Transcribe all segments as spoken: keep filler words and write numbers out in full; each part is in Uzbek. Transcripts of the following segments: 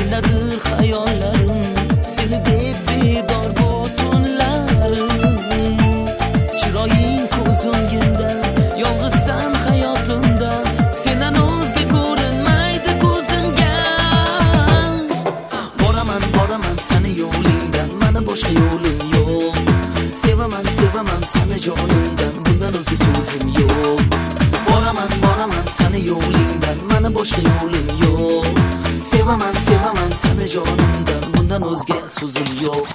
senadir hayollarim, seni deb bedor bu tunlarim. Chiroying ko'z o'ngimda, yolg'izsan hayotimda, sendan o'zga ko'rinmaydi ko'zimga. Boraman, boraman seni yo'lingdan, mana boshqa yo'lim yo'q. Sevaman, sevaman seni jonimdan, bundan o'zga so'zim yo'q. Boraman, boraman seni yo'lingdan, mana boshqa yo'lim yo'q. Sevaman, sevaman seni jonimdan, bundan o'zga so'zim yo'q.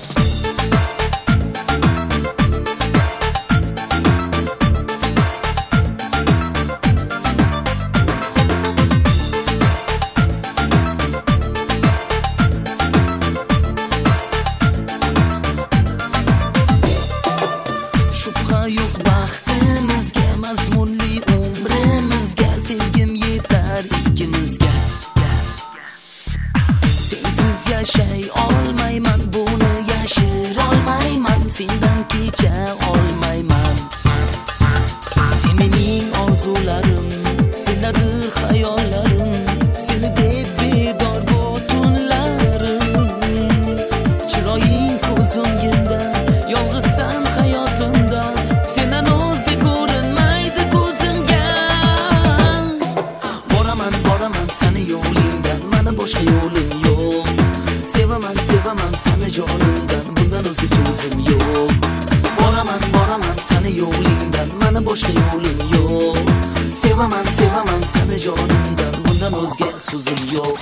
Shubha yo'q baxtimizga, mazmunli umrimizga, sevgim yetar ikkimizga. Sensiz yashay olmayman, buni yashira olmayman, sendan kecha olmayman. Sen mening orzularim, senadir hayollarim, seni deb bedor bu tunlarim. Chiroying ko'z o'ngimda, yolg'izsan hayotimda, sendan o'zga ko'rinmaydi ko'zimga. Boraman, boraman seni yo'lingdan, mana boshqa yo'lim yo'q. Sevaman, sevaman seni jonimdan, bundan o'zga so'zim yo'q. Boraman, boraman seni yo'lingdan, mana boshqa yo'lim yo'q. Sevaman, sevaman seni jonimdan, bundan o'zga so'zim yo'q.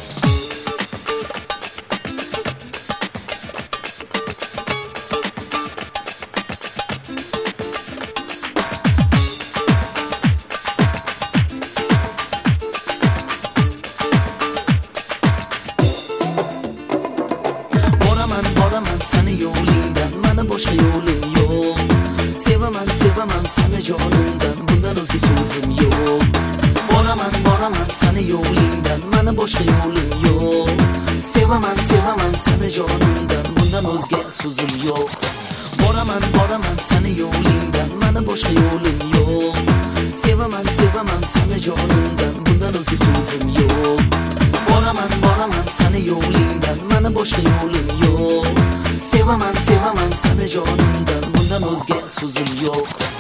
Boraman, boraman seni yo'lingdan, mana boshqa yo'lim yo'q. Sevaman, sevaman seni jonimdan, bundan o'zga so'zim yo'q. Boraman, boraman seni yo'lingdan, mana boshqa yo'lim yo'q. Sevaman, sevaman seni jonimdan, bundan o'zga so'zim yo'q. Boraman, boraman seni yo'lingdan, mana boshqa yo'lim yo'q. Sevaman, sevaman seni jonimdan, bundan o'zga so'zim yo'q. Boraman, boraman seni yo'lingdan, mana boshqa yo'lim yo'q. Sevaman, sevaman seni jonimdan, bundan o'zga so'zim yo'q.